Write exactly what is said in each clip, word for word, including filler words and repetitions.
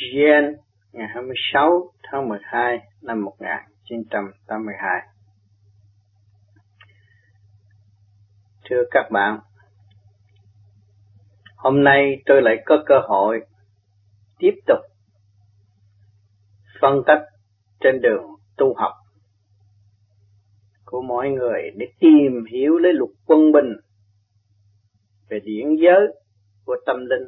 Gen ngày hai mươi sáu tháng mười hai năm một nghìn chín trăm tám mươi hai. Thưa các bạn, hôm nay tôi lại có cơ hội tiếp tục phân tích trên đường tu học của mỗi người để tìm hiểu lấy luật quân bình về điển giới của tâm linh,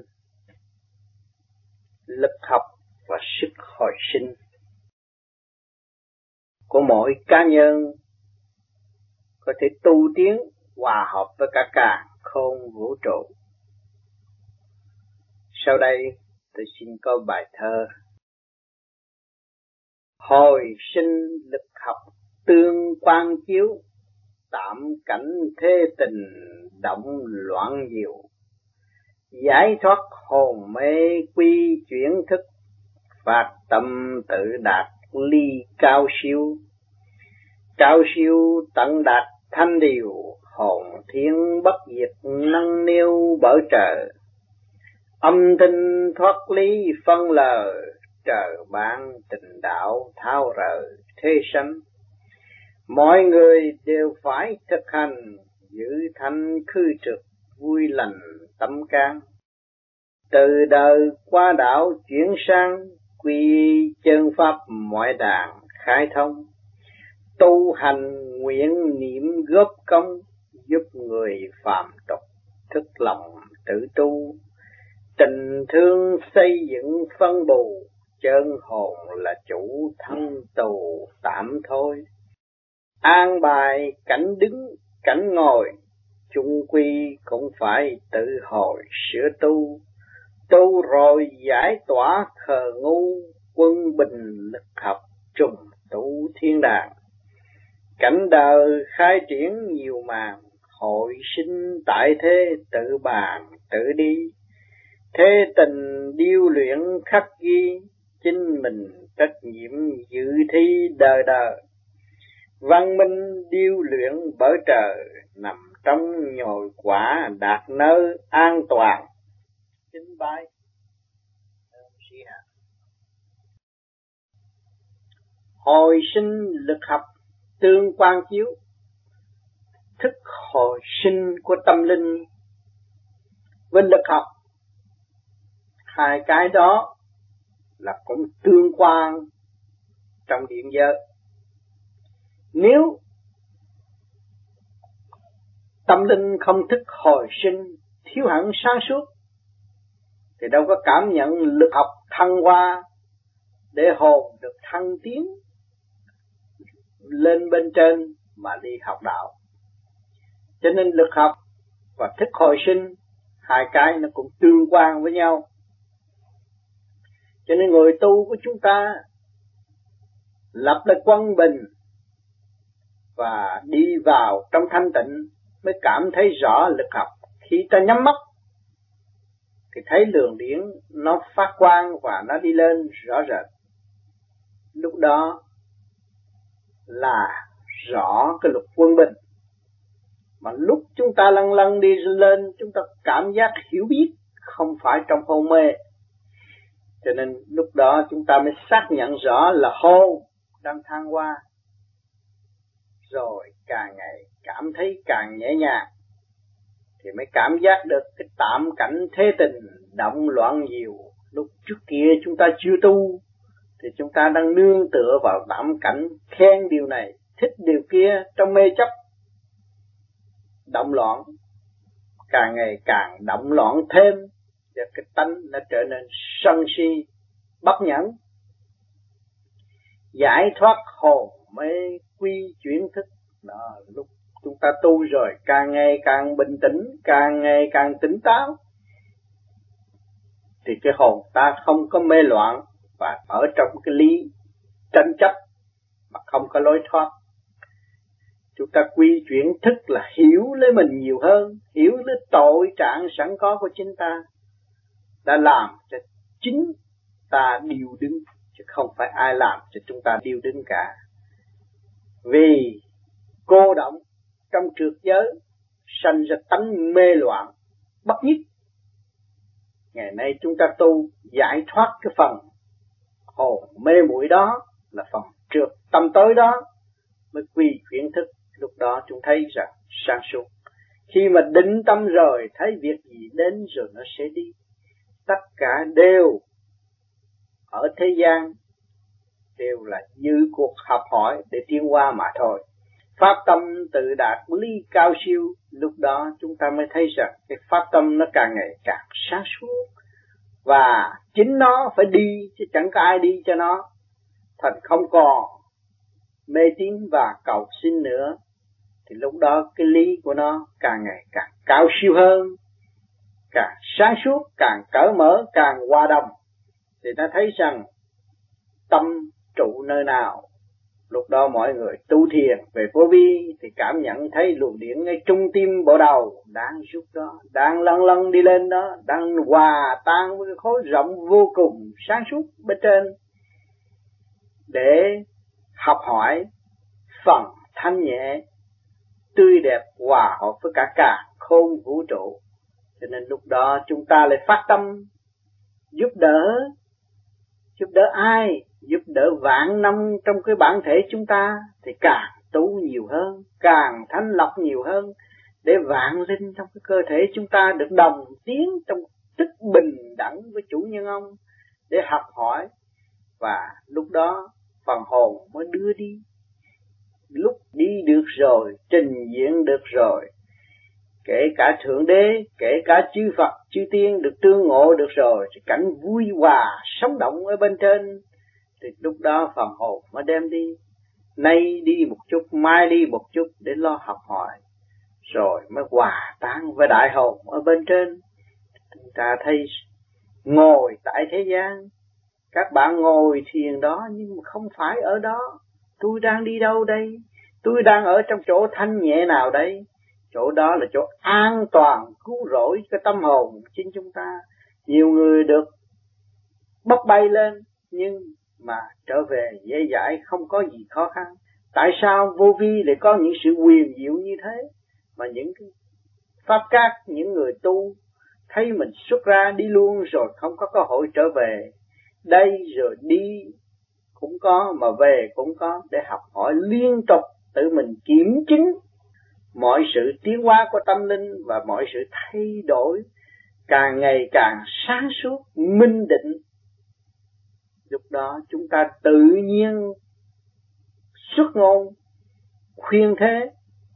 lực học và sức hồi sinh của mỗi cá nhân có thể tu tiến hòa hợp với cả càn khôn vũ trụ. Sau đây tôi xin có bài thơ: hồi sinh lực học tương quan chiếu, tạm cảnh thế tình động loạn diệu, giải thoát hồn mê quy chuyển thức, phát tâm tự đạt ly cao siêu, cao siêu tận đạt thanh điều, hồn thiên bất diệt nâng niu bởi trời, âm thanh thoát lý phân lời, trời ban tình đạo thao rời thế sanh. Mọi người đều phải thực hành, giữ thanh khư trực vui lành tâm can, từ đời qua đạo chuyển sang, quy chân pháp mọi đàn khai thông, tu hành nguyện niệm góp công, giúp người phàm tục thức lòng tự tu, tình thương xây dựng phân bù, chân hồn là chủ thân tù tạm thôi, an bài cảnh đứng cảnh ngồi, chung quy cũng phải tự hồi sửa tu, tu rồi giải tỏa khờ ngu, quân bình lực học trùng tu thiên đàng. Cảnh đời khai triển nhiều màn, hội sinh tại thế tự bàn tự đi, thế tình điêu luyện khắc ghi, chính mình trách nhiệm dự thi đời đời. Văn minh điêu luyện bởi trời, nằm trong nhồi quả đạt nơi an toàn. Kính bái hồi sinh lực học tương quan chiếu, thức hồi sinh của tâm linh với lực học, hai cái đó là cũng tương quan trong điện giới. Nếu tâm linh không thức hồi sinh, thiếu hẳn sáng suốt, thì đâu có cảm nhận lực học thăng hoa để hồn được thăng tiến lên bên trên mà đi học đạo. Cho nên lực học và thức hồi sinh, hai cái nó cũng tương quan với nhau. Cho nên người tu của chúng ta lập lại quân bình và đi vào trong thanh tịnh mới cảm thấy rõ lực học. Khi ta nhắm mắt thì thấy luồng điển nó phát quang và nó đi lên rõ rệt. Lúc đó là rõ cái luật quân bình. Mà lúc chúng ta lăn lăn đi lên, chúng ta cảm giác hiểu biết, không phải trong hôn mê. Cho nên lúc đó chúng ta mới xác nhận rõ là hồn đang thăng hoa. Rồi càng ngày cảm thấy càng nhẹ nhàng, thì mới cảm giác được cái tạm cảnh thế tình động loạn nhiều. Lúc trước kia chúng ta chưa tu, thì chúng ta đang nương tựa vào tạm cảnh, khen điều này, thích điều kia, trong mê chấp động loạn, càng ngày càng động loạn thêm, và cái tánh nó trở nên sân si, bất nhẫn. Giải thoát hồn mê quy chuyển thức, đó lúc chúng ta tu rồi càng ngày càng bình tĩnh, càng ngày càng tỉnh táo, thì cái hồn ta không có mê loạn và ở trong cái lý tranh chấp mà không có lối thoát. Chúng ta quy chuyển thức là hiểu lấy mình nhiều hơn, hiểu lấy tội trạng sẵn có của chính ta, đã làm cho chính ta điêu đứng, chứ không phải ai làm cho chúng ta điêu đứng cả. Vì cô động trong trượt giới sanh ra tánh mê loạn bất nhất. Ngày nay chúng ta tu giải thoát cái phần hồn mê muội đó, là phần trượt tâm tối đó mới quy chuyển thức. Lúc đó chúng thấy rằng sáng suốt. Khi mà định tâm rồi, thấy việc gì đến rồi nó sẽ đi. Tất cả đều ở thế gian đều là như cuộc học hỏi để tiến qua mà thôi. Pháp tâm tự đạt lý cao siêu. Lúc đó chúng ta mới thấy rằng cái pháp tâm nó càng ngày càng sáng suốt, và chính nó phải đi chứ chẳng có ai đi cho nó. Thành không còn mê tín và cầu xin nữa, thì lúc đó cái lý của nó càng ngày càng cao siêu hơn, càng sáng suốt, càng cởi mở, càng hòa đồng. Thì ta thấy rằng tâm trụ nơi nào, lúc đó mọi người tu thiền về vô vi thì cảm nhận thấy luồng điển ngay trung tim bộ đầu đang rút đó, đang lăn lăn đi lên đó, đang hòa tan với cái khối rộng vô cùng sáng suốt bên trên, để học hỏi phần thanh nhẹ tươi đẹp hòa hợp với cả cả khôn vũ trụ. Cho nên lúc đó chúng ta lại phát tâm giúp đỡ. Giúp đỡ ai? Giúp đỡ vạn năm trong cái bản thể chúng ta, thì càng tu nhiều hơn, càng thanh lọc nhiều hơn, để vạn linh trong cái cơ thể chúng ta được đồng tiến trong tức bình đẳng với chủ nhân ông, để học hỏi. Và lúc đó phần hồn mới đưa đi. Lúc đi được rồi, trình diễn được rồi, kể cả Thượng Đế, kể cả chư Phật, chư Tiên được tương ngộ được rồi, thì cảnh vui hòa, sống động ở bên trên, thì lúc đó phần hồn mới đem đi. Nay đi một chút, mai đi một chút để lo học hỏi, rồi mới hòa tan với đại hồn ở bên trên. Chúng ta thấy ngồi tại thế gian, các bạn ngồi thiền đó nhưng mà không phải ở đó. Tôi đang đi đâu đây? Tôi đang ở trong chỗ thanh nhẹ nào đây? Chỗ đó là chỗ an toàn, cứu rỗi cái tâm hồn chính chúng ta. Nhiều người được bốc bay lên, nhưng mà trở về dễ dãi, không có gì khó khăn. Tại sao vô vi lại có những sự huyền diệu như thế? Mà những cái pháp các, những người tu thấy mình xuất ra đi luôn rồi không có cơ hội trở về. Đây rồi đi cũng có, mà về cũng có, để học hỏi liên tục, tự mình kiểm chứng mọi sự tiến hóa của tâm linh và mọi sự thay đổi càng ngày càng sáng suốt, minh định. Lúc đó chúng ta tự nhiên xuất ngôn, khuyên thế,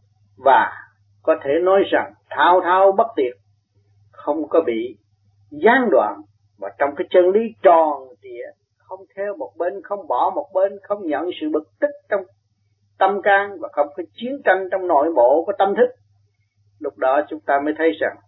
và có thể nói rằng thao thao bất tuyệt, không có bị gián đoạn, và trong cái chân lý tròn trịa, không theo một bên, không bỏ một bên, không nhận sự bực tức trong tâm can, và không có chiến tranh trong nội bộ của tâm thức. Lúc đó chúng ta mới thấy rằng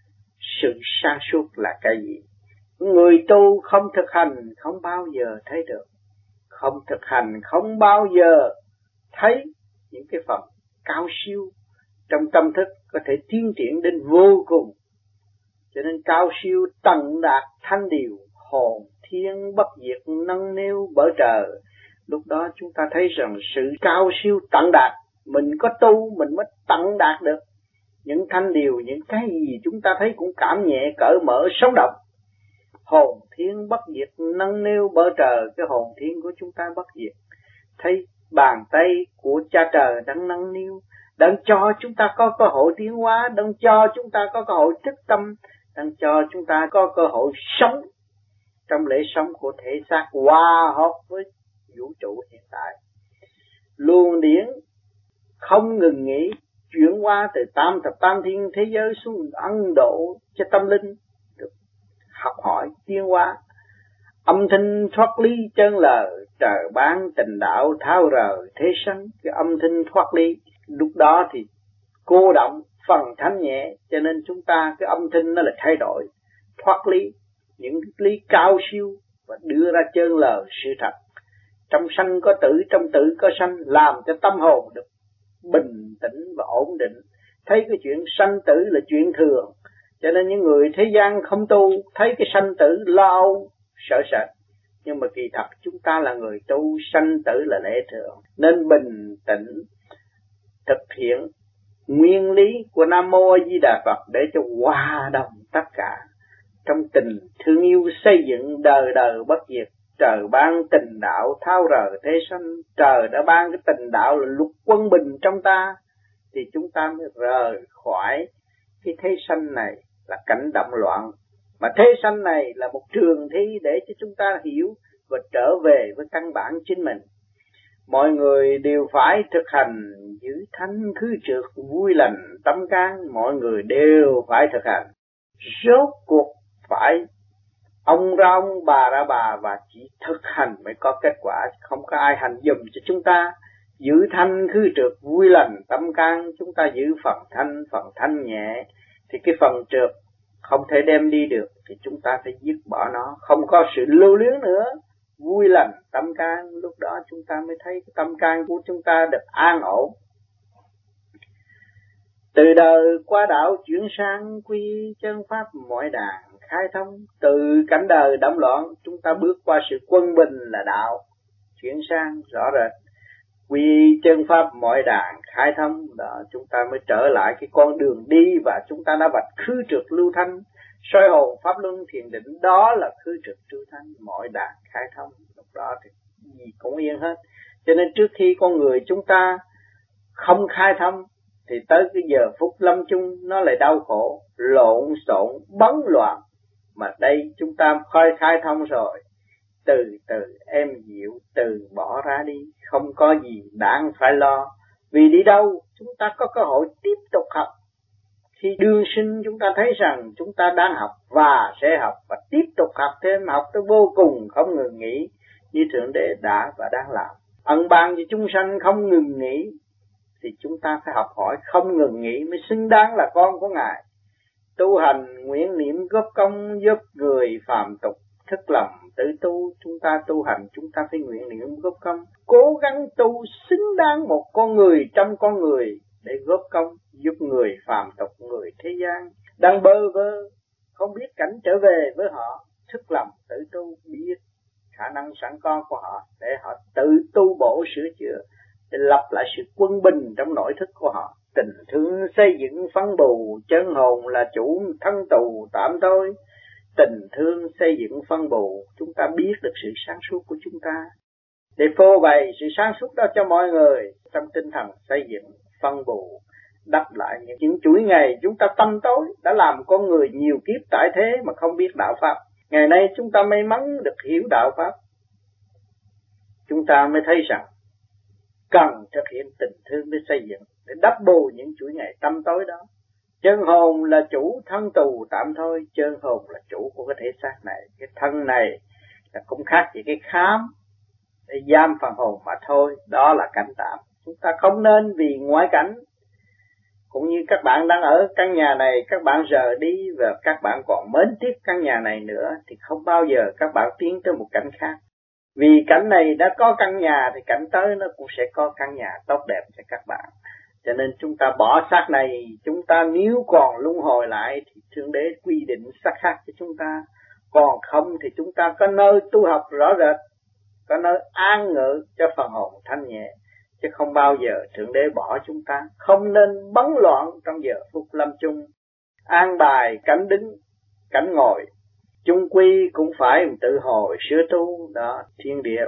sự sáng suốt là cái gì. Người tu không thực hành không bao giờ thấy được, không thực hành không bao giờ thấy những cái phần cao siêu trong tâm thức có thể tiến triển đến vô cùng. Cho nên cao siêu tận đạt thanh điều, hồn thiên bất diệt nâng niu bởi trời. Lúc đó chúng ta thấy rằng sự cao siêu tận đạt, mình có tu mình mới tận đạt được những thanh điều, những cái gì chúng ta thấy cũng cảm nhẹ, cởi mở, sống động. Hồn thiên bất diệt nâng niu bởi trời, cái hồn thiên của chúng ta bất diệt. Thấy bàn tay của cha trời đang nâng niu, đang cho chúng ta có cơ hội tiến hóa, đang cho chúng ta có cơ hội thức tâm, đang cho chúng ta có cơ hội sống trong lễ sống của thể xác hòa hợp với vũ trụ hiện tại. Luồng điển không ngừng nghỉ chuyển qua từ tam thập tam thiên thế giới xuống Ấn Độ cho tâm linh được học hỏi tiến hóa. Âm thanh thoát ly chân lời, trời ban tình đạo tháo rời thế sanh. Cái âm thanh thoát ly lúc đó thì cô động phần thanh nhẹ, cho nên chúng ta cái âm thanh nó là thay đổi, thoát ly những lý cao siêu và đưa ra chân lời sự thật. Trong sanh có tử, trong tử có sanh, làm cho tâm hồn được bình tĩnh và ổn định. Thấy cái chuyện sanh tử là chuyện thường, cho nên những người thế gian không tu thấy cái sanh tử lo âu sợ sệt. Nhưng mà kỳ thật chúng ta là người tu, sanh tử là lẽ thường, nên bình tĩnh thực hiện nguyên lý của Nam Mô A Di Đà Phật để cho hòa đồng tất cả trong tình thương yêu xây dựng đời đời bất diệt trời ban tình đạo tháo rời thế sanh. Trời đã ban cái tình đạo là luật quân bình trong ta, thì chúng ta mới rời khỏi cái thế sanh này là cảnh động loạn. Mà thế sanh này là một trường thi để cho chúng ta hiểu và trở về với căn bản chính mình. Mọi người đều phải thực hành giữ thanh khứ trượt vui lành tâm can. Mọi người đều phải thực hành. Rốt cuộc phải ông ra ông, bà ra bà, và chỉ thực hành mới có kết quả. Không có ai hành dùm cho chúng ta. Giữ thanh khứ trượt vui lành tâm can. Chúng ta giữ phần thanh, phần thanh nhẹ, thì cái phần trượt không thể đem đi được, thì chúng ta phải dứt bỏ nó. Không có sự lưu luyến nữa. Vui lành tâm can, lúc đó chúng ta mới thấy cái tâm can của chúng ta được an ổn. Từ đời qua đạo chuyển sang quy chân pháp mọi đàn khai thông. Từ cảnh đời động loạn chúng ta bước qua sự quân bình là đạo, chuyển sang rõ rệt quy chân pháp mọi đàn khai thông. Đó, chúng ta mới trở lại cái con đường đi, và chúng ta đã vạch khứ trượt lưu thanh, soi hồn pháp luân thiền định. Đó là khứ trượt lưu thanh, mọi đàn khai thông. Lúc đó thì gì cũng yên hết. Cho nên trước khi con người chúng ta không khai thông, thì tới cái giờ phút lâm chung nó lại đau khổ, lộn xộn, bấn loạn. Mà đây chúng ta khai khai thông rồi, từ từ êm dịu, từ bỏ ra đi, không có gì đáng phải lo. Vì đi đâu chúng ta có cơ hội tiếp tục học. Khi đương sinh chúng ta thấy rằng chúng ta đang học và sẽ học, và tiếp tục học thêm, học tới vô cùng không ngừng nghỉ, như Thượng Đế đã và đang làm. Ân ban cho chúng sanh không ngừng nghỉ, thì chúng ta phải học hỏi không ngừng nghỉ mới xứng đáng là con của Ngài. Tu hành nguyện niệm góp công giúp người phàm tục thức lòng tự tu. Chúng ta tu hành chúng ta phải nguyện niệm góp công, cố gắng tu xứng đáng một con người trong con người, để góp công giúp người phàm tục, người thế gian đang bơ vơ không biết cảnh trở về với họ, thức lòng tự tu, biết khả năng sẵn có của họ để họ tự tu bổ sửa chữa, để lập lại sự quân bình trong nội thức của họ. Tình thương xây dựng phân bù, chân hồn là chủ thân tù tạm thôi. Tình thương xây dựng phân bù, chúng ta biết được sự sáng suốt của chúng ta, để phô bày sự sáng suốt đó cho mọi người. Trong tinh thần xây dựng phân bù, đắp lại những, những chuỗi ngày chúng ta tâm tối, đã làm con người nhiều kiếp tại thế mà không biết đạo Pháp. Ngày nay chúng ta may mắn được hiểu đạo Pháp, chúng ta mới thấy rằng cần thực hiện tình thương để xây dựng, để đắp bù những chuỗi ngày tâm tối đó. Chân hồn là chủ, thân tù tạm thôi. Chân hồn là chủ của cái thể xác này. Cái thân này là cũng khác gì cái khám để giam phần hồn mà thôi. Đó là cảnh tạm. Chúng ta không nên vì ngoại cảnh, cũng như các bạn đang ở căn nhà này, các bạn rời đi và các bạn còn mến tiếc căn nhà này nữa, thì không bao giờ các bạn tiến tới một cảnh khác. Vì cảnh này đã có căn nhà, thì cảnh tới nó cũng sẽ có căn nhà tốt đẹp cho các bạn. Cho nên chúng ta bỏ xác này, chúng ta nếu còn luân hồi lại thì Thượng Đế quy định xác khác cho chúng ta. Còn không thì chúng ta có nơi tu học rõ rệt, có nơi an ngự cho phần hồn thanh nhẹ, chứ không bao giờ Thượng Đế bỏ chúng ta. Không nên bấn loạn trong giờ phút lâm chung. An bài cảnh đứng, cảnh ngồi, chung quy cũng phải tự hồi sửa tu. Đó, thiên địa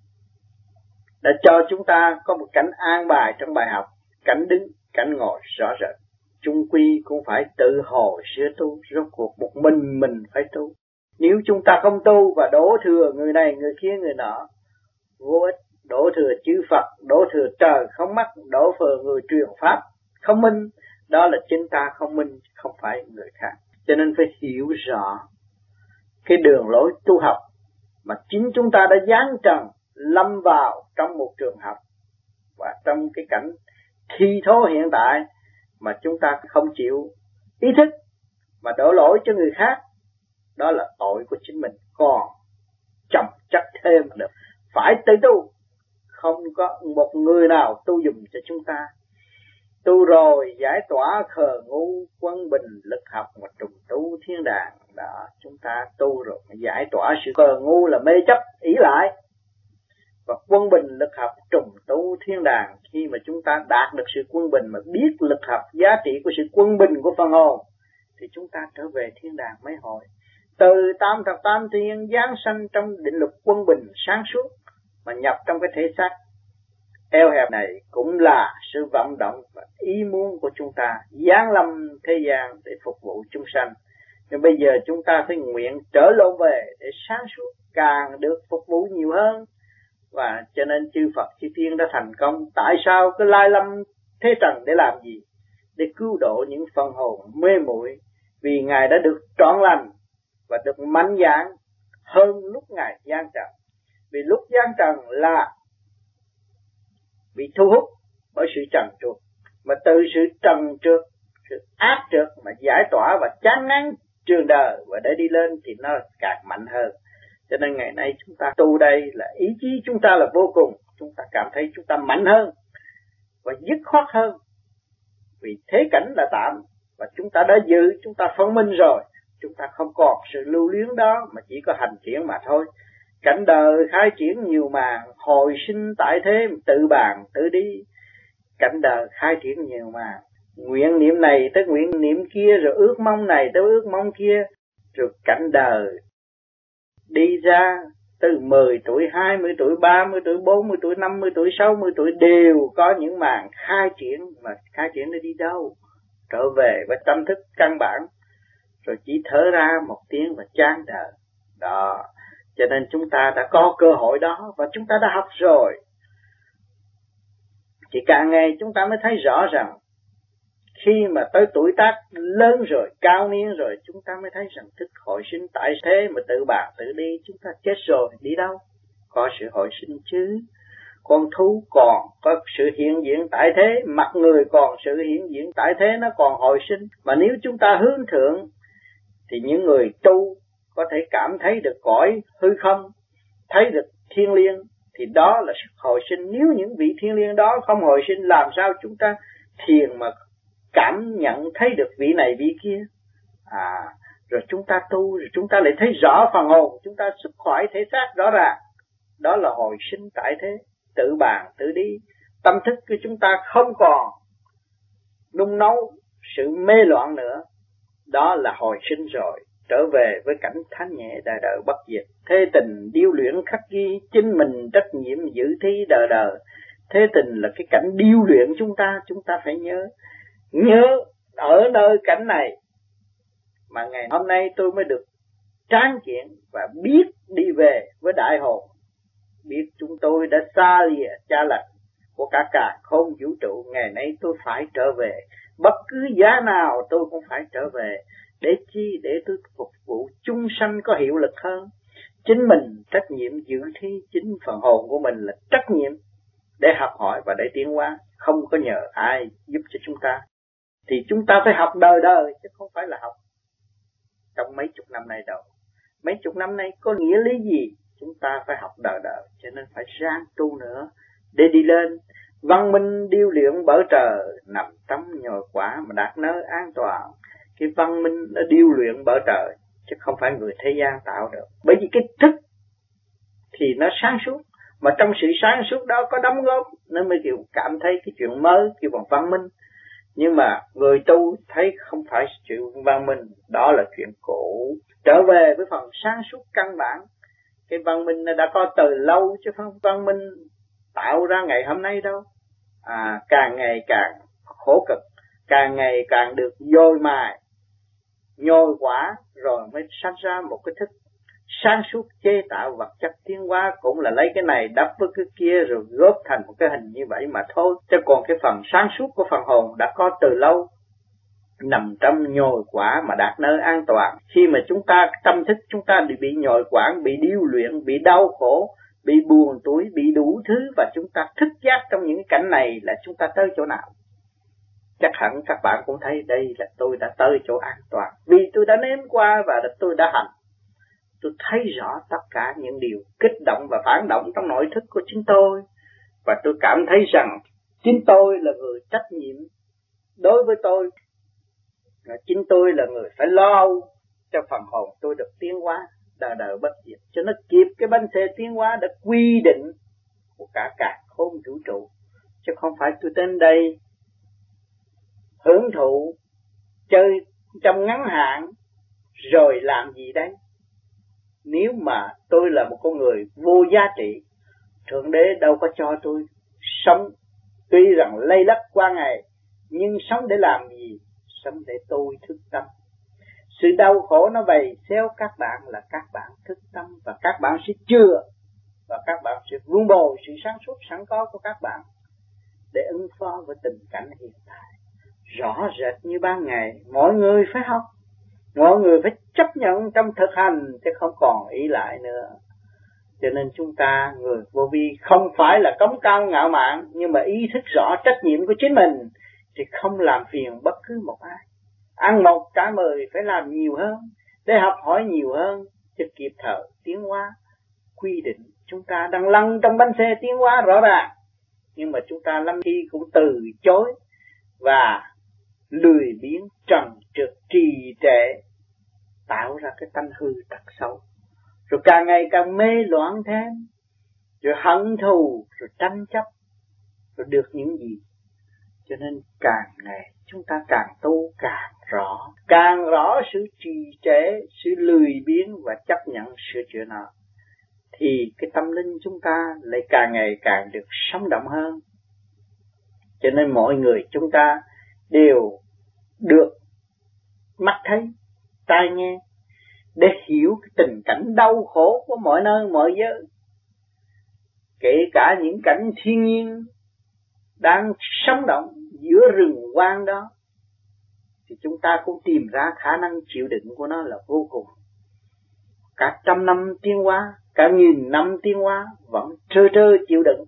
đã cho chúng ta có một cảnh an bài trong bài học. Cảnh đứng, cảnh ngồi rõ rệt, chung quy cũng phải tự hồi sửa tu. Rốt cuộc một mình mình phải tu. Nếu chúng ta không tu và đổ thừa người này người kia người nọ, vô ích. Đổ thừa chư Phật, đổ thừa trời không mắt, đổ thừa người truyền pháp không minh. Đó là chính ta không minh, không phải người khác. Cho nên phải hiểu rõ cái đường lối tu học mà chính chúng ta đã giáng trần lâm vào trong một trường học, và trong cái cảnh thi thố hiện tại mà chúng ta không chịu ý thức mà đổ lỗi cho người khác. Đó là tội của chính mình, còn chồng chất thêm được. Phải tự tu, không có một người nào tu dùm cho chúng ta. Tu rồi giải tỏa khờ ngu, quân bình lực học và trùng tu thiên đàng. Đó, chúng ta tu rồi giải tỏa sự khờ ngu là mê chấp ý lại, và quân bình lực học trùng tu thiên đàng. Khi mà chúng ta đạt được sự quân bình, mà biết lực học giá trị của sự quân bình của phần hồn, thì chúng ta trở về thiên đàng mấy hồi. từ tam thập tam thiên giáng sanh trong định luật quân bình sáng suốt mà nhập trong cái thể xác eo hẹp này, cũng là sự vận động và ý muốn của chúng ta giáng lâm thế gian để phục vụ chúng sanh. Nhưng bây giờ chúng ta phải nguyện trở lộn về để sáng suốt, càng được phục vụ nhiều hơn. Và cho nên chư Phật chư Thiên đã thành công. Tại sao cứ lai lâm thế trần để làm gì? Để cứu độ những phần hồn mê muội, vì Ngài đã được trọn lành và được mạnh dạn hơn lúc Ngài giáng trần. Vì lúc giáng trần là bị thu hút bởi sự trần trượt, mà từ sự trần trượt, sự ác trượt mà giải tỏa và chán ngán trường đời và để đi lên thì nó càng mạnh hơn. Cho nên ngày nay chúng ta tu đây là ý chí chúng ta là vô cùng, chúng ta cảm thấy chúng ta mạnh hơn và dứt khoát hơn. Vì thế cảnh là tạm và chúng ta đã dự, chúng ta phân minh rồi, chúng ta không còn sự lưu luyến đó mà chỉ có hành triển mà thôi. Cảnh đời khai triển nhiều màn, hồi sinh tại thế tự bàn tự đi. Cảnh đời khai triển nhiều màn, nguyện niệm này tới nguyện niệm kia, rồi ước mong này tới ước mong kia, rồi cảnh đời đi ra từ mười tuổi, hai mươi tuổi, ba mươi tuổi, bốn mươi tuổi, năm mươi tuổi, sáu mươi tuổi đều có những màn khai triển. Mà khai triển để đi đâu? Trở về với tâm thức căn bản, rồi chỉ thở ra một tiếng và chán đời. Đó, cho nên chúng ta đã có cơ hội đó và chúng ta đã học rồi. Thì càng ngày chúng ta mới thấy rõ rằng khi mà tới tuổi tác lớn rồi, cao niên rồi, chúng ta mới thấy rằng thức hồi sinh tại thế mà tự bàn tự đi. Chúng ta chết rồi, đi đâu? Có sự hồi sinh chứ. Con thú còn có sự hiện diện tại thế, mặt người còn sự hiện diện tại thế, nó còn hồi sinh. Mà nếu chúng ta hướng thượng thì những người tu có thể cảm thấy được cõi hư không, thấy được thiên liêng, thì đó là sự hồi sinh. Nếu những vị thiên liêng đó không hồi sinh, làm sao chúng ta thiền mà cảm nhận thấy được vị này vị kia? À, rồi chúng ta tu, rồi chúng ta lại thấy rõ phần hồn, chúng ta xuất khỏi thể xác rõ ràng. Đó là hồi sinh tại thế, tự bàn tự đi. Tâm thức của chúng ta không còn nung nấu sự mê loạn nữa. Đó là hồi sinh rồi, trở về với cảnh thanh nhẹ đời đời bất diệt. Thế tình điêu luyện khắc ghi, chính mình trách nhiệm giữ thí đời đời. Thế tình là cái cảnh điêu luyện chúng ta, chúng ta phải nhớ. Nhớ ở nơi cảnh này mà ngày hôm nay tôi mới được tráng kiện và biết đi về với đại hồn. Biết chúng tôi đã xa lìa cha lành của cả cả không vũ trụ. Ngày nay tôi phải trở về, bất cứ giá nào tôi cũng phải trở về. Để chi? Để tôi phục vụ chúng sanh có hiệu lực hơn. Chính mình trách nhiệm giữ thi, chính phần hồn của mình là trách nhiệm để học hỏi và để tiến hóa, không có nhờ ai giúp cho chúng ta. Thì chúng ta phải học đời đời, chứ không phải là học trong mấy chục năm nay đâu. Mấy chục năm nay có nghĩa lý gì? Chúng ta phải học đời đời, cho nên phải ráng tu nữa để đi lên. Văn minh điêu luyện bởi trời, nằm trong nhồi quả mà đạt nơi an toàn. Cái văn minh nó điêu luyện bởi trời, chứ không phải người thế gian tạo được. Bởi vì cái thức thì nó sáng suốt, mà trong sự sáng suốt đó có đóng góp, nó mới kiểu cảm thấy cái chuyện mới, kiểu bằng văn minh. Nhưng mà người tu thấy không phải chuyện văn minh, đó là chuyện cũ. Trở về với phần sáng suốt căn bản. Cái văn minh nó đã có từ lâu, chứ không văn minh tạo ra ngày hôm nay đâu. À, càng ngày càng khổ cực, càng ngày càng được dôi mài, nhồi quả, rồi mới sanh ra một cái thức sáng suốt chế tạo vật chất tiến hóa. Cũng là lấy cái này đắp với cái kia rồi góp thành một cái hình như vậy mà thôi. Chứ còn cái phần sáng suốt của phần hồn đã có từ lâu, nằm trong nhồi quả mà đạt nơi an toàn. Khi mà chúng ta, tâm thức chúng ta bị nhồi quả, bị điêu luyện, bị đau khổ, bị buồn tuổi, bị đủ thứ, và chúng ta thức giác trong những cảnh này là chúng ta tới chỗ nào? Chắc hẳn các bạn cũng thấy đây là tôi đã tới chỗ an toàn, vì tôi đã nếm qua và tôi đã hành. Tôi thấy rõ tất cả những điều kích động và phản động trong nội thức của chính tôi, và tôi cảm thấy rằng chính tôi là người trách nhiệm đối với tôi. Chính tôi là người phải lo cho phần hồn tôi được tiến hóa đời đời bất diệt, cho nó kịp cái bánh xe tiến hóa đã quy định của cả cả khôn vũ trụ. Chứ không phải tôi đến đây hưởng thụ chơi trong ngắn hạn rồi làm gì đấy? Nếu mà tôi là một con người vô giá trị, Thượng Đế đâu có cho tôi sống, tuy rằng lây lắc qua ngày, nhưng sống để làm gì? Sống để tôi thức tâm. Sự đau khổ nó vầy xéo các bạn là các bạn thức tâm, và các bạn sẽ chữa, và các bạn sẽ vun bồi sự sáng suốt sẵn có của các bạn để ứng phó với tình cảnh hiện tại. Rõ rệt như ban ngày, mọi người phải học, mọi người phải chấp nhận trong thực hành, chứ không còn ý lại nữa. Cho nên chúng ta, người vô vi, không phải là cống cao ngạo mạn, nhưng mà ý thức rõ trách nhiệm của chính mình, thì không làm phiền bất cứ một ai. Ăn một trả mười, phải làm nhiều hơn, để học hỏi nhiều hơn, cho kịp thời tiến hóa. Quy định chúng ta đang lăn trong bánh xe tiến hóa rõ ràng, nhưng mà chúng ta lắm khi cũng từ chối và lười biếng trần trượt trì trệ, tạo ra cái tánh hư tật xấu, rồi càng ngày càng mê loạn thêm, rồi hận thù, rồi tranh chấp, rồi được những gì. Cho nên càng ngày chúng ta càng tu càng rõ, càng rõ sự trì trệ, sự lười biếng và chấp nhận sửa chữa nó, thì cái tâm linh chúng ta lại càng ngày càng được sống động hơn. Cho nên mọi người chúng ta đều được mắt thấy, tai nghe, để hiểu cái tình cảnh đau khổ của mọi nơi mọi giới, kể cả những cảnh thiên nhiên đang sống động giữa rừng hoang đó, thì chúng ta cũng tìm ra khả năng chịu đựng của nó là vô cùng. Cả trăm năm tiến hóa, cả nghìn năm tiến hóa vẫn trơ trơ chịu đựng.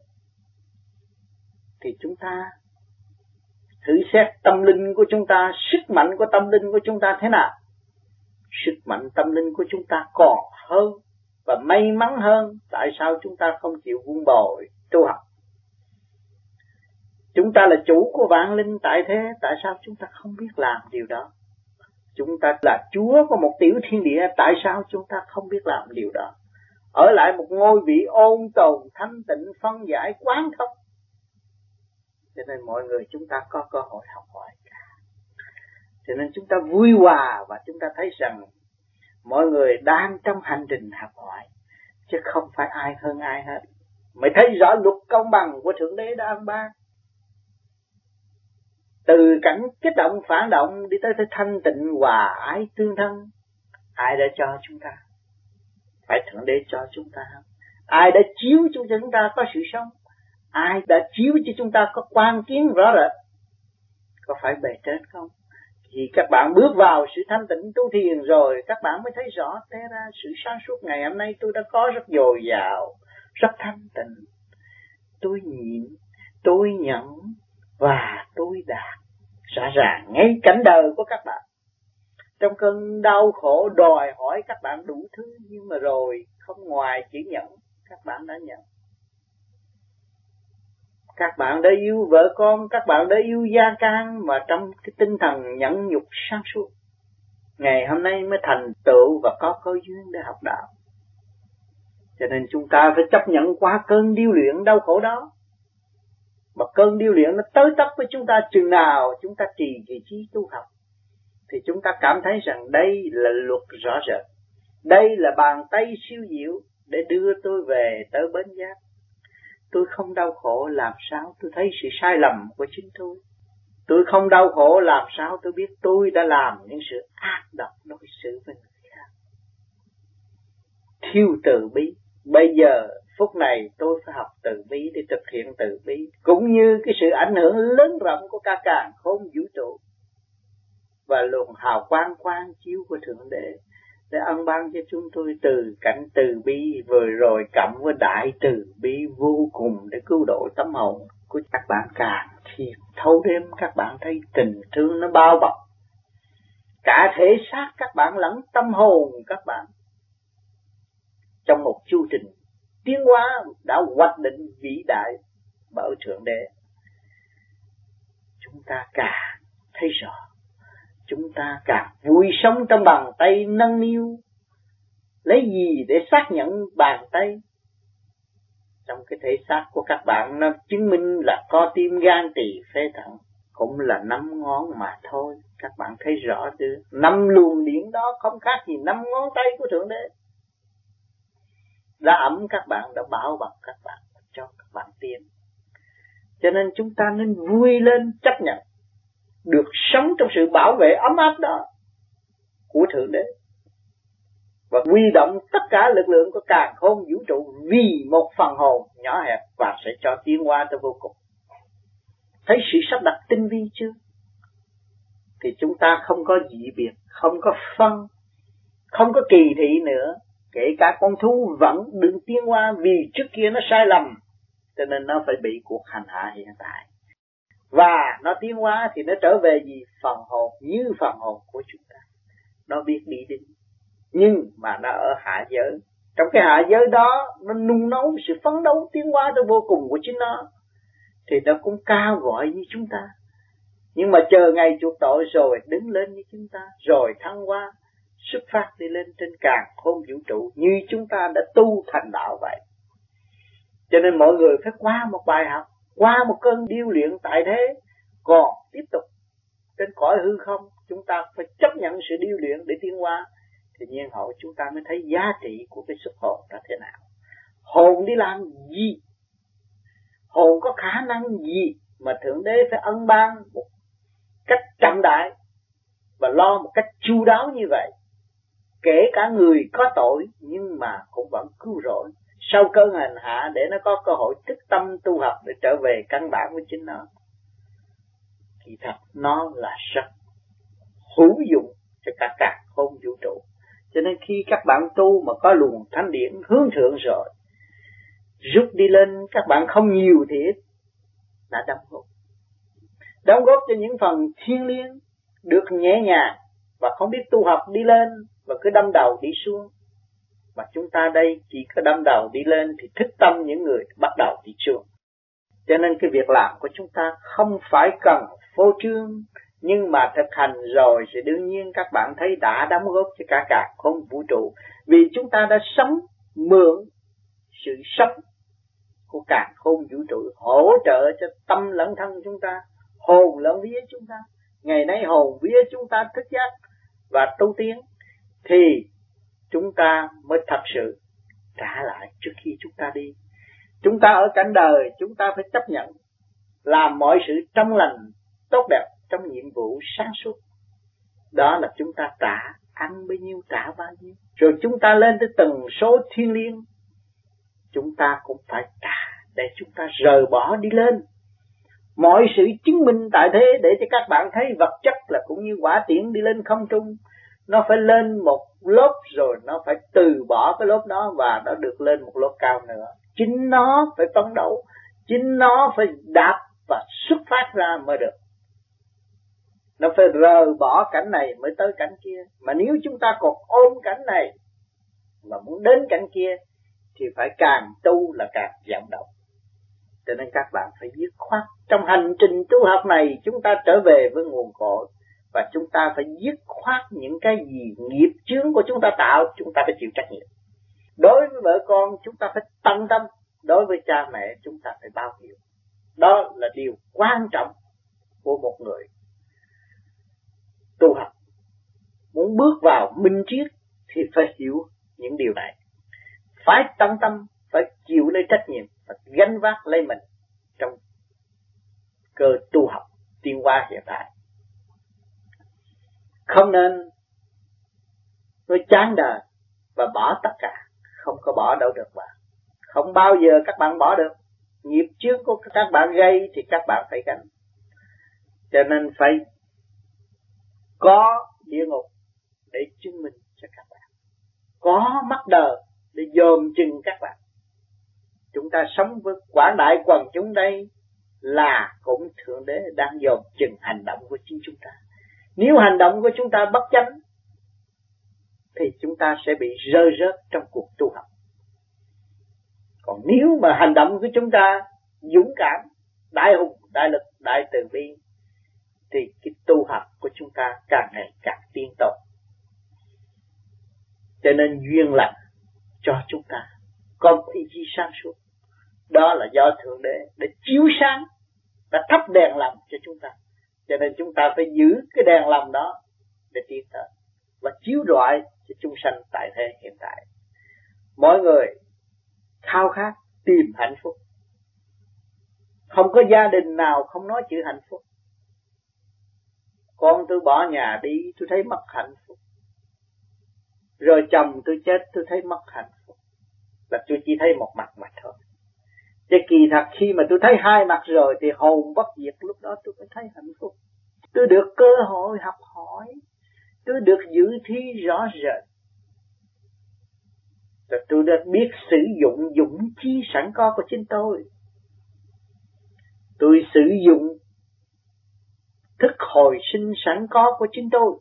Thì chúng ta thử xét tâm linh của chúng ta, sức mạnh của tâm linh của chúng ta thế nào? Sức mạnh tâm linh của chúng ta còn hơn và may mắn hơn. Tại sao chúng ta không chịu vun bồi tu học? Chúng ta là chủ của vạn linh tại thế, tại sao chúng ta không biết làm điều đó? Chúng ta là chúa của một tiểu thiên địa, tại sao chúng ta không biết làm điều đó? Ở lại một ngôi vị ôn tồn, thanh tịnh, phân giải, quán thông. Cho nên mọi người chúng ta có cơ hội học hỏi cả. Cho nên chúng ta vui hòa và chúng ta thấy rằng mọi người đang trong hành trình học hỏi, chứ không phải ai hơn ai hết. Mới thấy rõ luật công bằng của Thượng Đế đã ban ban. Từ cảnh kích động phản động đi tới tới thanh tịnh hòa ái tương thân. Ai đã cho chúng ta? Phải Thượng Đế cho chúng ta. Ai đã chiếu cho chúng ta có sự sống? Ai đã chiếu cho chúng ta có quan kiến rõ rệt? Có phải bề trên không? Thì các bạn bước vào sự thanh tịnh tu thiền rồi, các bạn mới thấy rõ thế ra sự sáng suốt ngày hôm nay tôi đã có rất dồi dào, rất thanh tịnh. Tôi nhịn, tôi nhận và tôi đạt. Rõ ràng ngay cảnh đời của các bạn, trong cơn đau khổ đòi hỏi các bạn đủ thứ, nhưng mà rồi không ngoài chỉ nhận, các bạn đã nhận. Các bạn đã yêu vợ con, các bạn đã yêu gia can, mà trong cái tinh thần nhẫn nhục sáng suốt, ngày hôm nay mới thành tựu và có cơ duyên để học đạo. Cho nên chúng ta phải chấp nhận qua cơn điêu luyện đau khổ đó. Mà cơn điêu luyện nó tới tấp với chúng ta chừng nào chúng ta trì vị trí tu học, thì chúng ta cảm thấy rằng đây là luật rõ rệt, đây là bàn tay siêu diệu để đưa tôi về tới bến giác. Tôi không đau khổ, làm sao tôi thấy sự sai lầm của chính tôi? Tôi không đau khổ, làm sao tôi biết tôi đã làm những sự ác độc đối xử với người khác? Thiếu từ bi. Bây giờ phút này tôi phải học từ bi để thực hiện từ bi, cũng như cái sự ảnh hưởng lớn rộng của cả càn khôn vũ trụ và luồng hào quang quang chiếu của Thượng Đế để ân ban cho chúng tôi từ cảnh từ bi vừa rồi cộng với đại từ bi vô cùng để cứu độ tâm hồn của các bạn. Càng thiền thâu đêm các bạn thấy tình thương nó bao bọc cả thể xác các bạn lẫn tâm hồn các bạn trong một chu trình tiến hóa đã hoạch định vĩ đại bởi Thượng Đế. Chúng ta càng thấy rõ, chúng ta càng vui sống trong bàn tay nâng niu. Lấy gì để xác nhận bàn tay? Trong cái thể xác của các bạn nó chứng minh là có tim gan tỳ phế thận, cũng là năm ngón mà thôi. Các bạn thấy rõ chưa? Năm luồng điện đó không khác gì năm ngón tay của Thượng Đế. Đã ấm các bạn, đã bảo bọc các bạn, cho các bạn tiến. Cho nên chúng ta nên vui lên, chấp nhận được sống trong sự bảo vệ ấm áp đó của Thượng Đế, và huy động tất cả lực lượng của càn khôn vũ trụ vì một phần hồn nhỏ hẹp, và sẽ cho tiến hóa tới vô cùng. Thấy sự sắp đặt tinh vi chưa? Thì chúng ta không có dị biệt, không có phân, không có kỳ thị nữa. Kể cả con thú vẫn đừng tiến hóa vì trước kia nó sai lầm, cho nên nó phải bị cuộc hành hạ hiện tại. Và nó tiến hóa thì nó trở về gì? Phần hồn như phần hồn của chúng ta. Nó biết đi đi, nhưng mà nó ở hạ giới. Trong cái hạ giới đó, nó nung nấu sự phấn đấu tiến hóa tới vô cùng của chính nó, thì nó cũng cao gọi như chúng ta. Nhưng mà chờ ngày chuộc tội rồi đứng lên như chúng ta, rồi thăng hoa, xuất phát đi lên trên càn khôn vũ trụ như chúng ta đã tu thành đạo vậy. Cho nên mọi người phải qua một bài học, qua một cơn điêu luyện tại thế, còn tiếp tục trên cõi hư không, chúng ta phải chấp nhận sự điêu luyện để tiến hóa. Thì nhiên hậu chúng ta mới thấy giá trị của cái xuất hồn là thế nào. Hồn đi làm gì? Hồn có khả năng gì mà Thượng Đế phải ân ban một cách trọng đại và lo một cách chu đáo như vậy? Kể cả người có tội nhưng mà cũng vẫn cứu rỗi sau cơn hành hạ, để nó có cơ hội thức tâm tu học để trở về căn bản của chính nó. Thì thật nó là rất hữu dụng cho cả cả không vũ trụ. Cho nên khi các bạn tu mà có luồng thánh điển hướng thượng rồi, rút đi lên, các bạn không nhiều thì ít là đóng góp. Đóng góp cho những phần thiêng liêng được nhẹ nhàng và không biết tu học đi lên và cứ đâm đầu đi xuống. Mà chúng ta đây chỉ có đâm đầu đi lên thì thức tâm những người bắt đầu đi xuống. Cho nên cái việc làm của chúng ta không phải cần phô trương, nhưng mà thực hành rồi thì đương nhiên các bạn thấy đã đóng góp cho cả cả không vũ trụ. Vì chúng ta đã sống mượn sự sống của cả không vũ trụ hỗ trợ cho tâm lẫn thân chúng ta, hồn lẫn vía chúng ta. Ngày nay hồn vía chúng ta thức giác và tu tiến, thì chúng ta mới thật sự trả lại trước khi chúng ta đi. Chúng ta ở cảnh đời, chúng ta phải chấp nhận làm mọi sự trong lành, tốt đẹp trong nhiệm vụ sáng suốt. Đó là chúng ta trả, ăn bao nhiêu trả bao nhiêu. Rồi chúng ta lên tới tần số thiên liêng, chúng ta cũng phải trả để chúng ta rời bỏ đi lên. Mọi sự chứng minh tại thế để cho các bạn thấy vật chất là cũng như quả tiễn đi lên không trung. Nó phải lên một lớp rồi nó phải từ bỏ cái lớp đó và nó được lên một lớp cao nữa. Chính nó phải phấn đấu, chính nó phải đạp và xuất phát ra mới được. Nó phải rời bỏ cảnh này mới tới cảnh kia. Mà nếu chúng ta còn ôm cảnh này mà muốn đến cảnh kia thì phải càng tu là càng vận động. Cho nên các bạn phải dứt khoát. Trong hành trình tu học này chúng ta trở về với nguồn cội, và chúng ta phải dứt khoát những cái gì nghiệp chướng của chúng ta tạo, chúng ta phải chịu trách nhiệm. Đối với vợ con chúng ta phải tận tâm, đối với cha mẹ chúng ta phải bao hiểu. Đó là điều quan trọng của một người tu học. Muốn bước vào minh triết thì phải hiểu những điều này. Phải tận tâm, phải chịu lấy trách nhiệm, phải gánh vác lấy mình trong cơ tu học tiến hóa hiện tại. Không nên nói chán đời và bỏ tất cả. Không có bỏ đâu được mà. Không bao giờ các bạn bỏ được. Nghiệp chướng của các bạn gây thì các bạn phải gánh. Cho nên phải có địa ngục để chứng minh cho các bạn, có mắt đời để dòm chừng các bạn. Chúng ta sống với quảng đại quần chúng đây là cũng Thượng Đế đang dòm chừng hành động của chính chúng ta. Nếu hành động của chúng ta bất chánh thì chúng ta sẽ bị rơi rớt trong cuộc tu học. Còn nếu mà hành động của chúng ta dũng cảm, đại hùng, đại lực, đại từ bi, thì cái tu học của chúng ta càng ngày càng tiến tốt. Cho nên duyên lành cho chúng ta có một ý chí sáng suốt. Đó là do Thượng Đế để chiếu sáng, đã thắp đèn lòng cho chúng ta. Cho nên chúng ta phải giữ cái đèn lòng đó để tiến tới và chiếu rọi cho chúng sanh tại thế hiện tại. Mỗi người khao khát tìm hạnh phúc. Không có gia đình nào không nói chữ hạnh phúc. Con tôi bỏ nhà đi, tôi thấy mất hạnh phúc. Rồi chồng tôi chết, tôi thấy mất hạnh phúc. Là tôi chỉ thấy một mặt mà thôi. Chứ kỳ thật khi mà tôi thấy hai mặt rồi thì hồn bất diệt, lúc đó tôi mới thấy hạnh phúc. Tôi được cơ hội học hỏi, tôi được dự thi rõ rệt. Rồi tôi đã biết sử dụng dũng khí sẵn có của chính tôi. Tôi sử dụng thức hồi sinh sẵn có của chính tôi.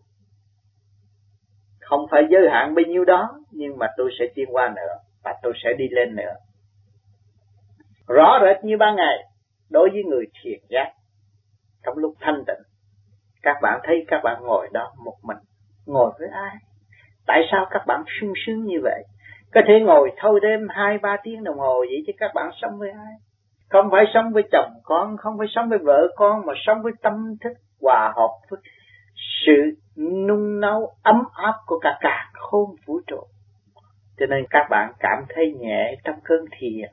Không phải giới hạn bao nhiêu đó, nhưng mà tôi sẽ tiến qua nữa, và tôi sẽ đi lên nữa. Rõ rệt như ban ngày, đối với người thiền giác, trong lúc thanh tịnh, các bạn thấy các bạn ngồi đó một mình, ngồi với ai? Tại sao các bạn sung sướng như vậy? Có thể ngồi thâu đêm hai ba tiếng đồng hồ vậy chứ các bạn sống với ai? Không phải sống với chồng con, không phải sống với vợ con, mà sống với tâm thức hòa hợp với sự nung nấu ấm áp của cả càn khôn vũ trụ. Cho nên các bạn cảm thấy nhẹ trong cơn thiền.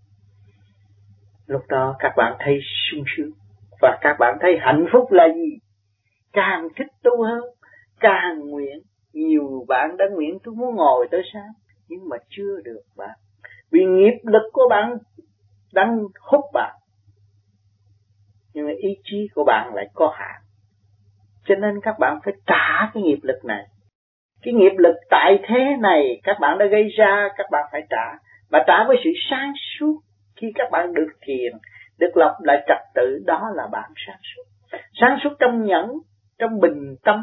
Lúc đó các bạn thấy sung sướng. Và các bạn thấy hạnh phúc là gì? Càng thích tu hơn, càng nguyện. Nhiều bạn đã nguyện tôi muốn ngồi tới sáng, nhưng mà chưa được bạn. Vì nghiệp lực của bạn đang hút bạn. Nhưng mà ý chí của bạn lại có hạn. Cho nên các bạn phải trả cái nghiệp lực này. Cái nghiệp lực tại thế này các bạn đã gây ra, các bạn phải trả. Và trả với sự sáng suốt. Khi các bạn được thiền, được lập lại trật tự, đó là bạn sáng suốt. Sáng suốt trong nhẫn, trong bình tâm,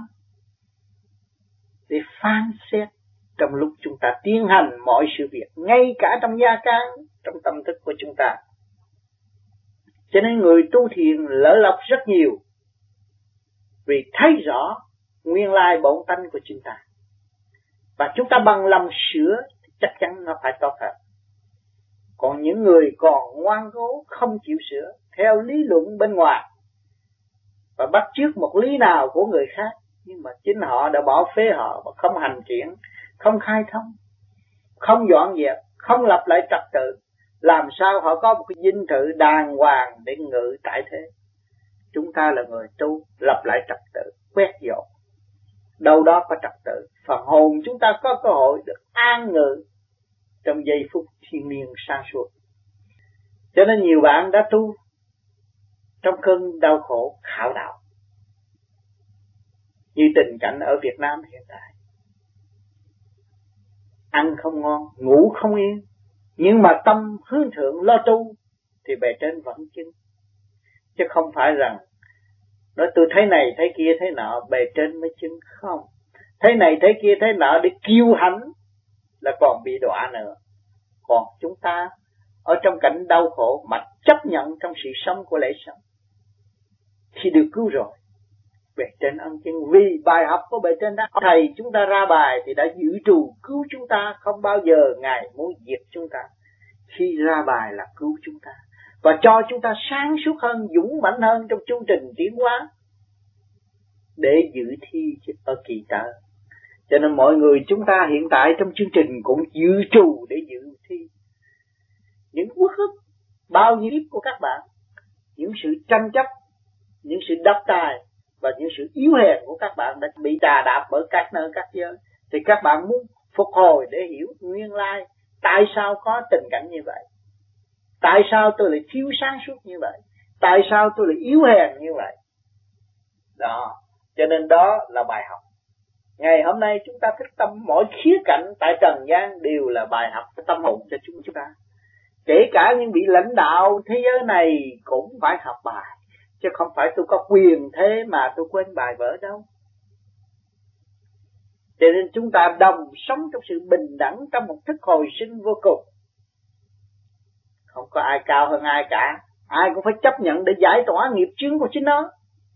để phán xét trong lúc chúng ta tiến hành mọi sự việc, ngay cả trong gia can, trong tâm thức của chúng ta. Cho nên người tu thiền lỡ lọc rất nhiều, vì thấy rõ nguyên lai bổn tánh của chúng ta. Và chúng ta bằng lòng sửa thì chắc chắn nó phải tốt hơn. Còn những người còn ngoan cố không chịu sửa theo lý luận bên ngoài và bắt chước một lý nào của người khác, nhưng mà chính họ đã bỏ phế họ và không hành triển, không khai thông, không dọn dẹp, không lập lại trật tự, làm sao họ có một cái dinh thự đàng hoàng để ngự tại thế. Chúng ta là người tu, lập lại trật tự, quét dọn. Đâu đó có trật tự, phần hồn chúng ta có cơ hội được an ngự trong giây phút thiên liêng sáng suốt. Cho nên nhiều bạn đã tu trong cơn đau khổ khảo đạo, như tình cảnh ở Việt Nam hiện tại. Ăn không ngon, ngủ không yên, nhưng mà tâm hướng thượng lo tu thì bề trên vẫn chứng. Chứ không phải rằng nói tôi thấy này thấy kia thấy nọ bề trên mới chứng. Không, thấy này thấy kia thấy nọ để kiêu hãnh là còn bị đọa nữa. Còn chúng ta ở trong cảnh đau khổ mà chấp nhận trong sự sống của lễ sống thì được cứu rồi. Bề trên ân chứng, vì bài học của bề trên đã thầy chúng ta ra bài thì đã giữ trù cứu chúng ta, không bao giờ Ngài muốn diệt chúng ta. Khi ra bài là cứu chúng ta và cho chúng ta sáng suốt hơn, dũng mãnh hơn trong chương trình tiến hóa để giữ thi ở kỳ tới. Cho nên mọi người chúng ta hiện tại trong chương trình cũng dự trù để dự thi. Những uất ức bao nhiêu của các bạn, những sự tranh chấp, những sự đắc tài và những sự yếu hèn của các bạn đã bị trà đạp bởi các nơi các giới, thì các bạn muốn phục hồi để hiểu nguyên lai tại sao có tình cảnh như vậy, tại sao tôi lại thiếu sáng suốt như vậy, tại sao tôi lại yếu hèn như vậy. Đó, cho nên đó là bài học. Ngày hôm nay chúng ta thức tâm mỗi khía cạnh tại trần gian đều là bài học của tâm hồn cho chúng ta. Kể cả những vị lãnh đạo thế giới này cũng phải học bài. Chứ không phải tôi có quyền thế mà tôi quên bài vở đâu. Cho nên chúng ta đồng sống trong sự bình đẳng, trong một thức hồi sinh vô cùng. Không có ai cao hơn ai cả. Ai cũng phải chấp nhận để giải tỏa nghiệp chướng của chính nó.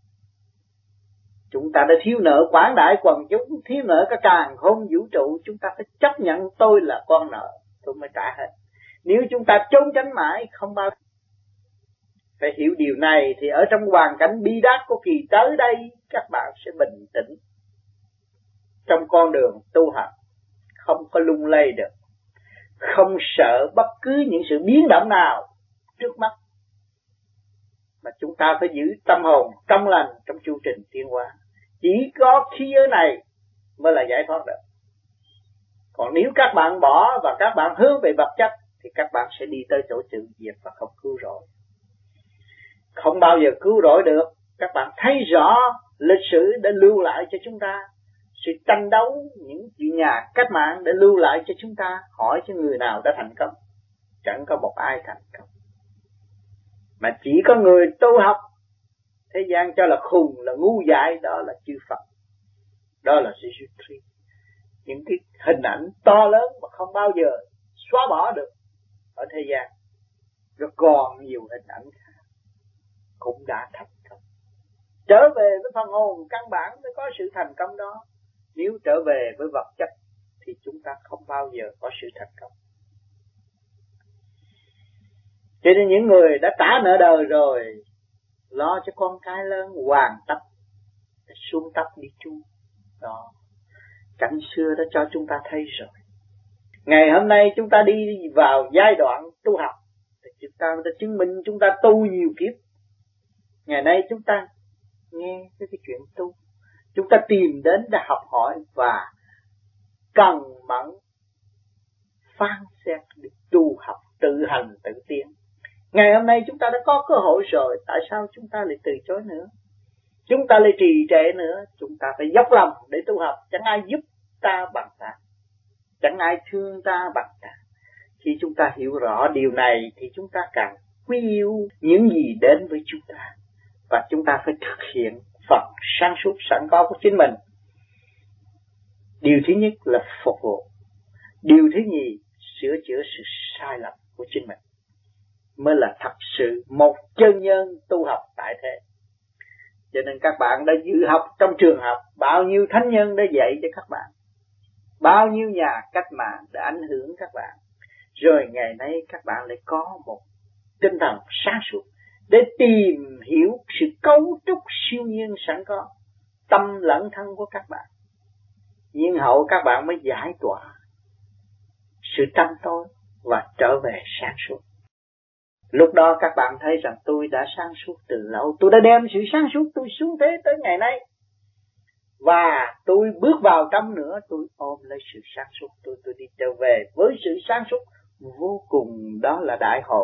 Chúng ta đã thiếu nợ quảng đại quần chúng, thiếu nợ cả càn khôn vũ trụ. Chúng ta phải chấp nhận tôi là con nợ, tôi mới trả hết. Nếu chúng ta trốn tránh mãi không bao Phải hiểu điều này thì ở trong hoàn cảnh bi đát của kỳ tới đây, các bạn sẽ bình tĩnh trong con đường tu học, không có lung lay được, không sợ bất cứ những sự biến động nào trước mắt, mà chúng ta phải giữ tâm hồn trong lành trong chu trình tiến hóa. Chỉ có khí giới này mới là giải thoát được. Còn nếu các bạn bỏ và các bạn hướng về vật chất thì các bạn sẽ đi tới chỗ tự diệt và không cứu rỗi. Không bao giờ cứu rỗi được. Các bạn thấy rõ lịch sử đã lưu lại cho chúng ta sự tranh đấu, những chuyện nhà cách mạng đã lưu lại cho chúng ta. Hỏi cho người nào đã thành công? Chẳng có một ai thành công. Mà chỉ có người tu học, thế gian cho là khùng, là ngu dại, đó là chư Phật, đó là Jesus Christ. Những cái hình ảnh to lớn mà không bao giờ xóa bỏ được ở thế gian. Rồi còn nhiều hình ảnh khác cũng đã thành công. Trở về với phần hồn căn bản mới có sự thành công đó. Nếu trở về với vật chất thì chúng ta không bao giờ có sự thành công. Cho nên những người đã trả nợ đời rồi, lo cho con cái lớn hoàn tất, xuống tóc đi tu. Đó, cảnh xưa đã cho chúng ta thấy rồi. Ngày hôm nay chúng ta đi vào giai đoạn tu học, thì chúng ta đã chứng minh chúng ta tu nhiều kiếp. Ngày nay chúng ta nghe cái, cái chuyện tu, chúng ta tìm đến để học hỏi và cần mẫn phán xét để tu học, tự hành tự tiến. Ngày hôm nay chúng ta đã có cơ hội rồi, tại sao chúng ta lại từ chối nữa? Chúng ta lại trì trệ nữa. Chúng ta phải dốc lòng để tu học. Chẳng ai giúp ta bằng ta, chẳng ai thương ta bằng ta. Khi chúng ta hiểu rõ điều này thì chúng ta càng quý yêu những gì đến với chúng ta, và chúng ta phải thực hiện phần sáng suốt sẵn có của chính mình. Điều thứ nhất là phục vụ. Điều thứ nhì, sửa chữa sự sai lầm của chính mình, mới là thật sự một chân nhân tu học tại thế. Cho nên các bạn đã dự học trong trường học, bao nhiêu thánh nhân đã dạy cho các bạn, bao nhiêu nhà cách mạng đã ảnh hưởng các bạn. Rồi ngày nay các bạn lại có một tinh thần sáng suốt để tìm hiểu sự cấu trúc siêu nhiên sẵn có, tâm lẫn thân của các bạn. Nhưng hậu các bạn mới giải tỏa sự tâm tối và trở về sáng suốt. Lúc đó các bạn thấy rằng tôi đã sáng suốt từ lâu, tôi đã đem sự sáng suốt tôi xuống thế tới ngày nay. Và tôi bước vào trong nữa, tôi ôm lấy sự sáng suốt, tôi tôi đi trở về với sự sáng suốt vô cùng, đó là đại hồn.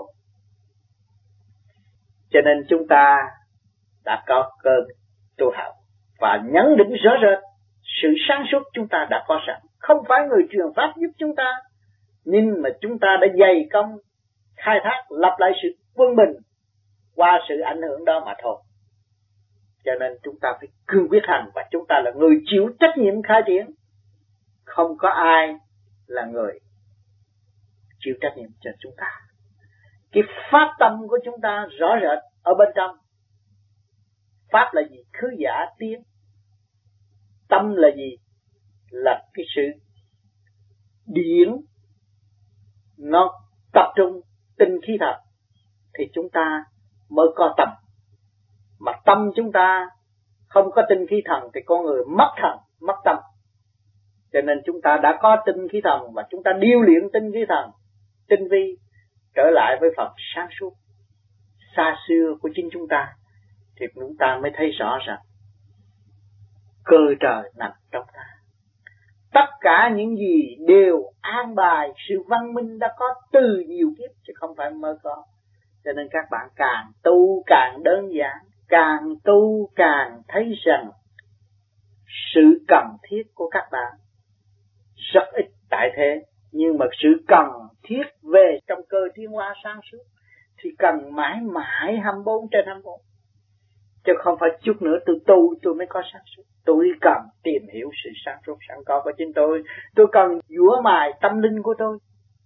Cho nên chúng ta đã có cơn tu học và nhấn định rõ rệt sự sáng suốt chúng ta đã có sẵn. Không phải người truyền pháp giúp chúng ta, nhưng mà chúng ta đã dày công khai thác lập lại sự quân bình qua sự ảnh hưởng đó mà thôi. Cho nên chúng ta phải cương quyết hành, và chúng ta là người chịu trách nhiệm khai triển. Không có ai là người chịu trách nhiệm cho chúng ta. Cái pháp tâm của chúng ta rõ rệt ở bên trong. Pháp là gì? Khứ giả tiến. Tâm là gì? Là cái sự điển, nó tập trung tinh khí thật, thì chúng ta mới có tâm. Mà tâm chúng ta không có tinh khí thần thì con người mất thần, mất tâm. Cho nên chúng ta đã có tinh khí thần và chúng ta điêu luyện tinh khí thần tinh vi trở lại với phần sáng suốt xa xưa của chính chúng ta, thì chúng ta mới thấy rõ rằng cơ trời nằm trong ta. Tất cả những gì đều an bài, sự văn minh đã có từ nhiều kiếp chứ không phải mơ có. Cho nên các bạn càng tu càng đơn giản, càng tu càng thấy rằng sự cần thiết của các bạn rất ít tại thế. Nhưng mà sự cần thiết về trong cơ tiến hóa sáng suốt thì cần mãi mãi hai mươi bốn trên hai mươi bốn. Chứ không phải chút nữa tôi tu tôi mới có sáng suốt. Tôi cần tìm hiểu sự sáng suốt sẵn có của chính tôi. Tôi cần dũa mài tâm linh của tôi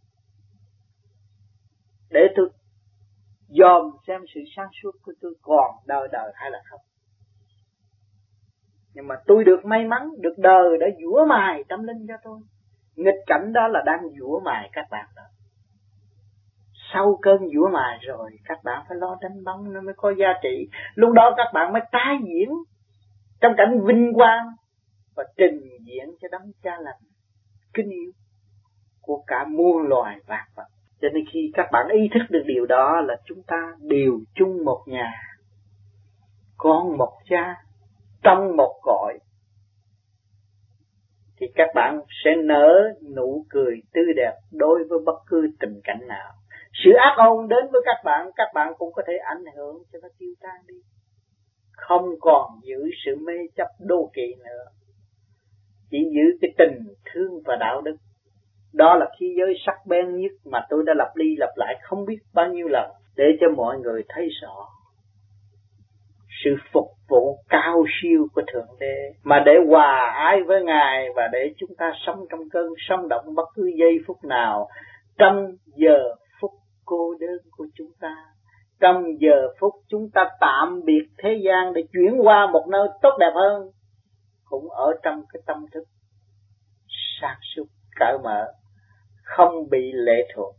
để tôi dòm xem sự sáng suốt của tôi còn đời đời hay là không. Nhưng mà tôi được may mắn, được đời đã dũa mài tâm linh cho tôi. Nghịch cảnh đó là đang dũa mài các bạn đó. sau cơn giũa mài rồi, các bạn phải lo đánh bóng nó mới có giá trị. Lúc đó các bạn mới tái diễn trong cảnh vinh quang và trình diễn cho đấng Cha lành kính yêu của cả muôn loài vạn vật. Cho nên khi các bạn ý thức được điều đó là chúng ta đều chung một nhà, con một cha, trong một cõi, thì các bạn sẽ nở nụ cười tươi đẹp đối với bất cứ tình cảnh nào. Sự ác ôn đến với các bạn, các bạn cũng có thể ảnh hưởng cho nó tiêu tan đi, không còn giữ sự mê chấp đố kỵ nữa, chỉ giữ cái tình thương và đạo đức. Đó là khí giới sắc bén nhất mà tôi đã lặp đi lặp lại không biết bao nhiêu lần, để cho mọi người thấy rõ sự phục vụ cao siêu của Thượng Đế, mà để hòa ái với Ngài và để chúng ta sống trong cơn sóng động bất cứ giây phút nào, trong giờ phút cô đơn của chúng ta, trong giờ phút chúng ta tạm biệt thế gian để chuyển qua một nơi tốt đẹp hơn, cũng ở trong cái tâm thức sáng suốt cởi mở, không bị lệ thuộc.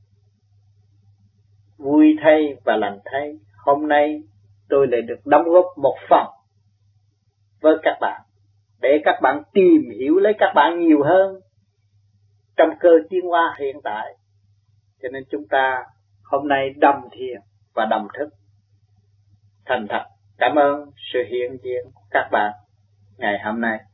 Vui thay và lành thay, hôm nay tôi lại được đóng góp một phần với các bạn, để các bạn tìm hiểu lấy các bạn nhiều hơn trong cơ tiến hóa hiện tại. Cho nên chúng ta hôm nay đồng thiền và đồng thức. Thành thật cảm ơn sự hiện diện của các bạn ngày hôm nay.